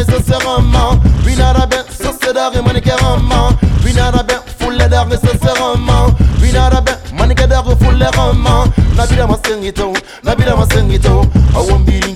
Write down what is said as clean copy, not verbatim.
necessairement. Vinara ben, ça c'est d'arrêt, maniquèrement. Vinara ben, full d'arrêt, nécessairement. Vinara ben, maniquèrement, full d'arrêt. Nabila masengito, Nabila masengito.